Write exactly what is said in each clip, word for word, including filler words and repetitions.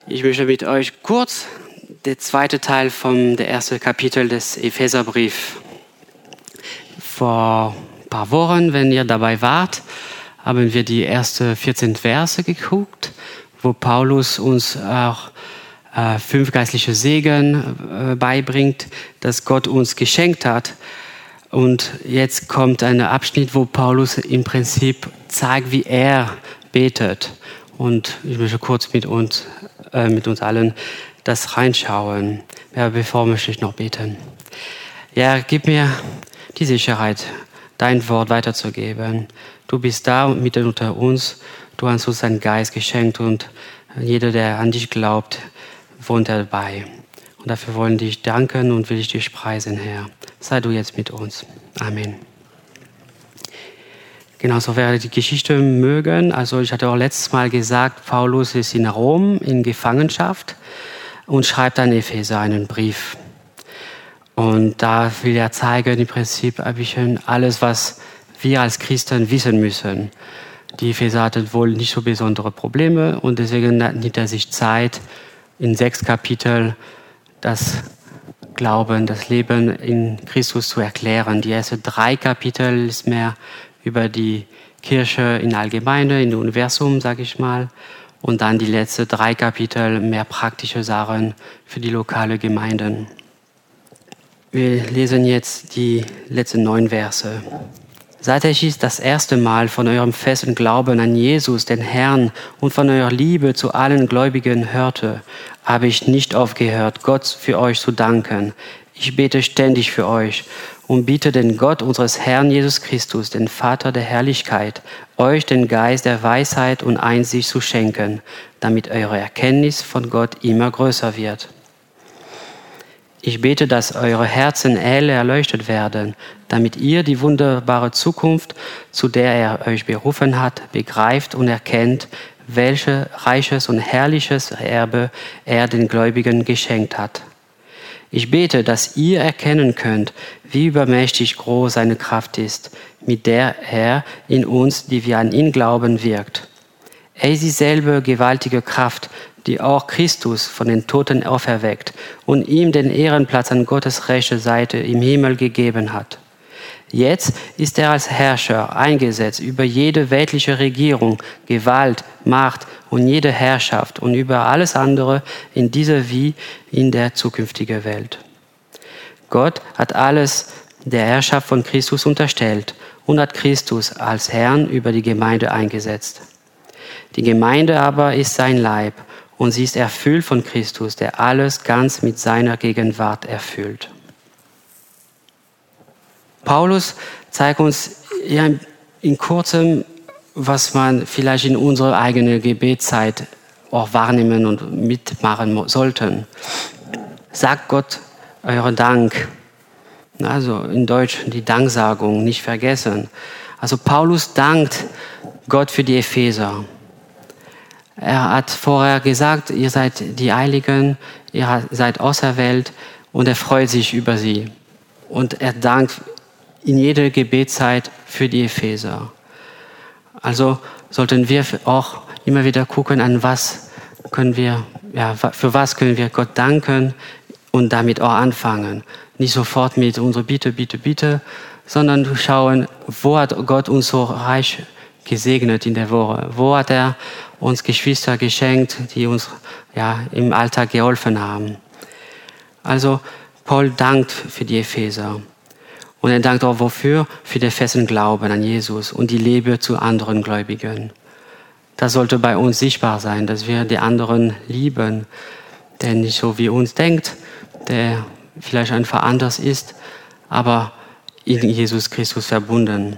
Ich möchte mit euch kurz der zweite Teil vom der erste Kapitel des Epheserbriefs. Vor ein paar Wochen, wenn ihr dabei wart, haben wir die ersten vierzehn Verse geguckt, wo Paulus uns auch äh, fünf geistliche Segen äh, beibringt, das Gott uns geschenkt hat. Und jetzt kommt ein Abschnitt, wo Paulus im Prinzip zeigt, wie er betet. Und ich möchte kurz mit uns, äh, mit uns allen das reinschauen. Ja, bevor möchte ich noch beten. Ja, gib mir die Sicherheit, dein Wort weiterzugeben. Du bist da und mitten unter uns. Du hast uns deinen Geist geschenkt und jeder, der an dich glaubt, wohnt dabei. Und dafür wollen wir dich danken und will ich dich preisen, Herr. Sei du jetzt mit uns. Amen. Genauso wäre die Geschichte mögen. Also ich hatte auch letztes Mal gesagt, Paulus ist in Rom in Gefangenschaft und schreibt an Epheser einen Brief. Und da will er zeigen, im Prinzip ein bisschen alles, was wir als Christen wissen müssen. Die Epheser hatten wohl nicht so besondere Probleme und deswegen nimmt er sich Zeit, in sechs Kapitel das Glauben, das Leben in Christus zu erklären. Die ersten drei Kapitel ist mehr über die Kirche in Allgemeine, in dem Universum, sage ich mal. Und dann die letzten drei Kapitel mehr praktische Sachen für die lokale Gemeinden. Wir lesen jetzt die letzten neun Verse. Seit ich das erste Mal von eurem festen Glauben an Jesus, den Herrn, und von eurer Liebe zu allen Gläubigen hörte, habe ich nicht aufgehört, Gott für euch zu danken. Ich bete ständig für euch und bitte den Gott unseres Herrn Jesus Christus, den Vater der Herrlichkeit, euch den Geist der Weisheit und Einsicht zu schenken, damit eure Erkenntnis von Gott immer größer wird. Ich bete, dass eure Herzen hell erleuchtet werden, damit ihr die wunderbare Zukunft, zu der er euch berufen hat, begreift und erkennt, welches reiches und herrliches Erbe er den Gläubigen geschenkt hat. Ich bete, dass ihr erkennen könnt, wie übermächtig groß seine Kraft ist, mit der er in uns, die wir an ihn glauben, wirkt. Er ist dieselbe gewaltige Kraft, die auch Christus von den Toten auferweckt und ihm den Ehrenplatz an Gottes rechter Seite im Himmel gegeben hat. Jetzt ist er als Herrscher eingesetzt über jede weltliche Regierung, Gewalt, Macht und jede Herrschaft und über alles andere in dieser wie in der zukünftigen Welt. Gott hat alles der Herrschaft von Christus unterstellt und hat Christus als Herrn über die Gemeinde eingesetzt. Die Gemeinde aber ist sein Leib und sie ist erfüllt von Christus, der alles ganz mit seiner Gegenwart erfüllt. Paulus zeigt uns ja in kurzem, was man vielleicht in unserer eigenen Gebetszeit auch wahrnehmen und mitmachen sollten. Sagt Gott euren Dank. Also in Deutsch die Danksagung nicht vergessen. Also Paulus dankt Gott für die Epheser. Er hat vorher gesagt, ihr seid die Heiligen, ihr seid auserwählt und er freut sich über sie. Und er dankt in jeder Gebetszeit für die Epheser. Also sollten wir auch immer wieder gucken, an was können wir, ja, für was können wir Gott danken und damit auch anfangen. Nicht sofort mit unserer Bitte, Bitte, Bitte, sondern schauen, wo hat Gott uns so reich gesegnet in der Woche? Wo hat er uns Geschwister geschenkt, die uns ja, im Alltag geholfen haben? Also Paul dankt für die Epheser. Und er dankt auch wofür? Für den festen Glauben an Jesus und die Liebe zu anderen Gläubigen. Das sollte bei uns sichtbar sein, dass wir die anderen lieben, der nicht so wie uns denkt, der vielleicht einfach anders ist, aber in Jesus Christus verbunden.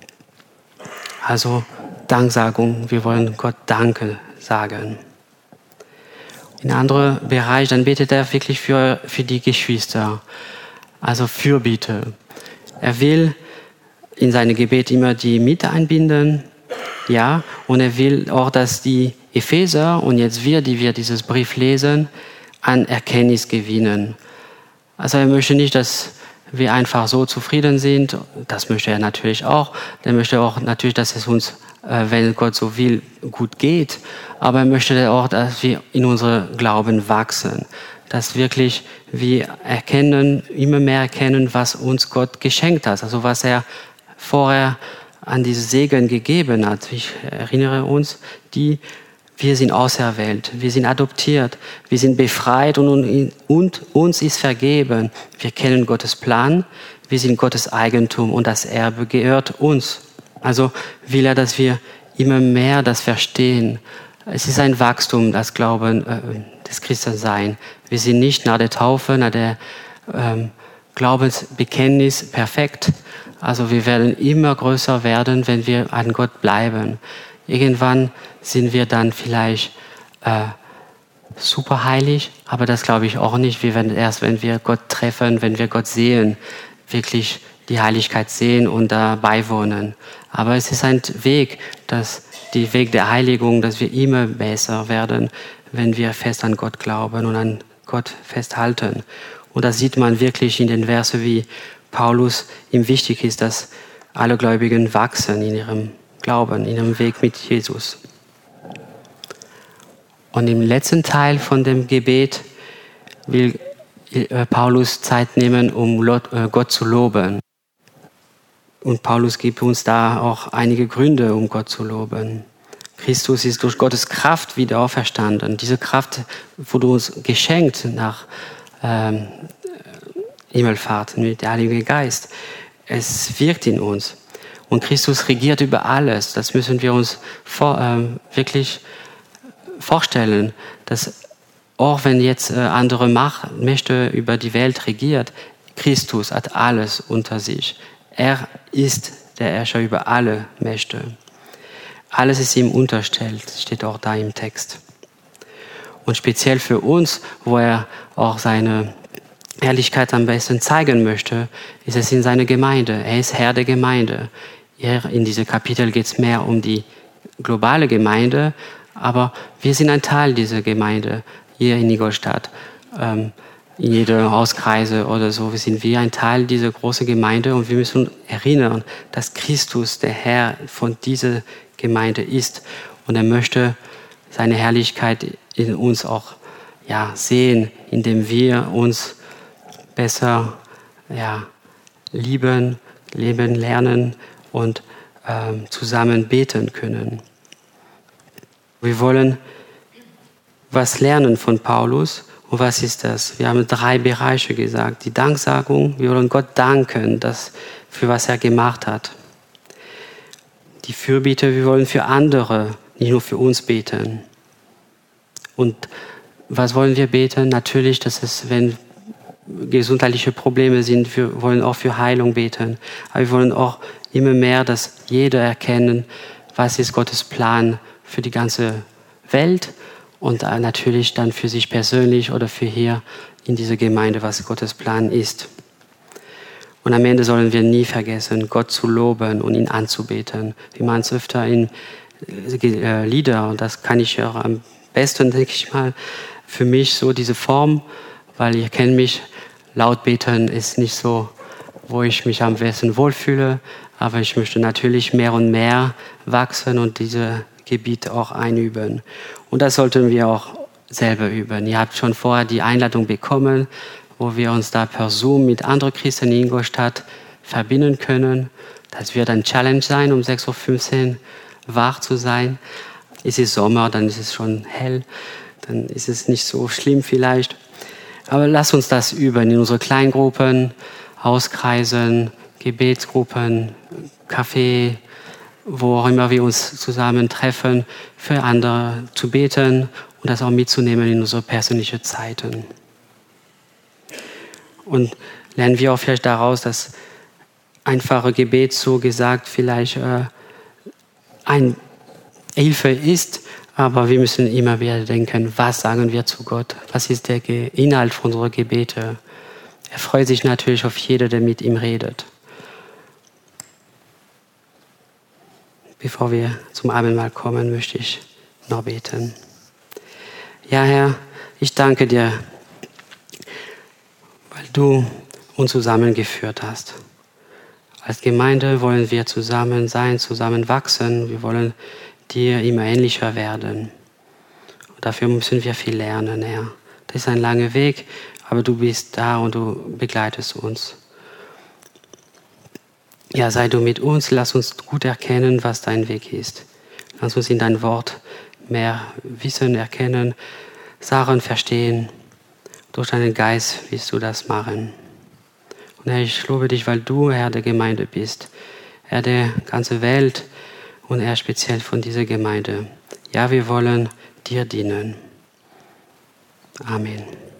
Also Danksagung, wir wollen Gott Danke sagen. In anderen Bereich, dann betet er wirklich für, für die Geschwister, also Fürbitte. Er will in seine Gebet immer die Mitte einbinden, ja, und er will auch, dass die Epheser und jetzt wir, die wir dieses Brief lesen, an Erkenntnis gewinnen. Also er möchte nicht, dass wir einfach so zufrieden sind, das möchte er natürlich auch, er möchte auch natürlich, dass es uns äh, wenn Gott so will, gut geht. Aber er möchte auch, dass wir in unserem Glauben wachsen. Dass wirklich wir erkennen, immer mehr erkennen, was uns Gott geschenkt hat. Also was er vorher an diese Segen gegeben hat. Ich erinnere uns, die, wir sind auserwählt, wir sind adoptiert, wir sind befreit und, und uns ist vergeben. Wir kennen Gottes Plan, wir sind Gottes Eigentum und das Erbe gehört uns. Also will er, dass wir immer mehr das verstehen. Es ist ein Wachstum, das Glauben, äh, das Christensein. Wir sind nicht nach der Taufe, nach der ähm, Glaubensbekenntnis perfekt. Also wir werden immer größer werden, wenn wir an Gott bleiben. Irgendwann sind wir dann vielleicht äh, super heilig, aber das glaube ich auch nicht. Wir werden erst, wenn wir Gott treffen, wenn wir Gott sehen, wirklich die Heiligkeit sehen und dabei wohnen. Aber es ist ein Weg, dass die Weg der Heiligung, dass wir immer besser werden, wenn wir fest an Gott glauben und an Gott festhalten. Und das sieht man wirklich in den Versen, wie Paulus ihm wichtig ist, dass alle Gläubigen wachsen in ihrem Glauben, in ihrem Weg mit Jesus. Und im letzten Teil von dem Gebet will Paulus Zeit nehmen, um Gott zu loben. Und Paulus gibt uns da auch einige Gründe, um Gott zu loben. Christus ist durch Gottes Kraft wieder auferstanden. Diese Kraft wurde uns geschenkt nach ähm, Himmelfahrt mit dem Heiligen Geist. Es wirkt in uns. Und Christus regiert über alles. Das müssen wir uns vor, äh, wirklich vorstellen, dass auch wenn jetzt äh, andere Macht, Mächte über die Welt regiert, Christus hat alles unter sich. Er ist der Herrscher über alle Mächte. Alles ist ihm unterstellt, steht auch da im Text. Und speziell für uns, wo er auch seine Herrlichkeit am besten zeigen möchte, ist es in seiner Gemeinde. Er ist Herr der Gemeinde. Hier in diesem Kapitel geht es mehr um die globale Gemeinde, aber wir sind ein Teil dieser Gemeinde hier in Ingolstadt. Ähm, in jeder Hauskreise oder so, wir sind wir ein Teil dieser großen Gemeinde und wir müssen erinnern, dass Christus der Herr von dieser Gemeinde ist und er möchte seine Herrlichkeit in uns auch ja, sehen, indem wir uns besser ja, lieben, leben lernen und ähm, zusammen beten können. Wir wollen was lernen von Paulus. Und was ist das? Wir haben drei Bereiche gesagt. Die Danksagung, wir wollen Gott danken, dass, für was er gemacht hat. Die Fürbitte, wir wollen für andere, nicht nur für uns beten. Und was wollen wir beten? Natürlich, dass es, wenn gesundheitliche Probleme sind, wir wollen auch für Heilung beten. Aber wir wollen auch immer mehr, dass jeder erkennen, was ist Gottes Plan für die ganze Welt und natürlich dann für sich persönlich oder für hier in dieser Gemeinde, was Gottes Plan ist. Und am Ende sollen wir nie vergessen, Gott zu loben und ihn anzubeten. Wir machen es öfter in äh, Lieder und das kann ich auch am besten, denke ich mal, für mich so diese Form, weil ihr kennt mich, laut beten ist nicht so, wo ich mich am besten wohlfühle, aber ich möchte natürlich mehr und mehr wachsen und diese Gebiet auch einüben. Und das sollten wir auch selber üben. Ihr habt schon vorher die Einladung bekommen, wo wir uns da per Zoom mit anderen Christen in Ingolstadt verbinden können. Das wird ein Challenge sein, um sechs Uhr fünfzehn wach zu sein. Ist es Sommer, dann ist es schon hell, dann ist es nicht so schlimm vielleicht. Aber lasst uns das üben in unseren Kleingruppen, Hauskreisen, Gebetsgruppen, Café, wo auch immer wir uns zusammen treffen, für andere zu beten und das auch mitzunehmen in unsere persönlichen Zeiten. Und lernen wir auch vielleicht daraus, dass einfache Gebet, so gesagt, vielleicht äh, eine Hilfe ist, aber wir müssen immer wieder denken, was sagen wir zu Gott? Was ist der Inhalt unserer Gebete? Er freut sich natürlich auf jeden, der mit ihm redet. Bevor wir zum Abendmahl kommen, möchte ich noch beten. Ja, Herr, ich danke dir, weil du uns zusammengeführt hast. Als Gemeinde wollen wir zusammen sein, zusammen wachsen. Wir wollen dir immer ähnlicher werden. Und dafür müssen wir viel lernen, Herr. Das ist ein langer Weg, aber du bist da und du begleitest uns. Ja, sei du mit uns, lass uns gut erkennen, was dein Weg ist. Lass uns in dein Wort mehr wissen, erkennen, Sachen verstehen. Durch deinen Geist willst du das machen. Und Herr, ich lobe dich, weil du Herr der Gemeinde bist. Herr der ganzen Welt und Herr speziell von dieser Gemeinde. Ja, wir wollen dir dienen. Amen.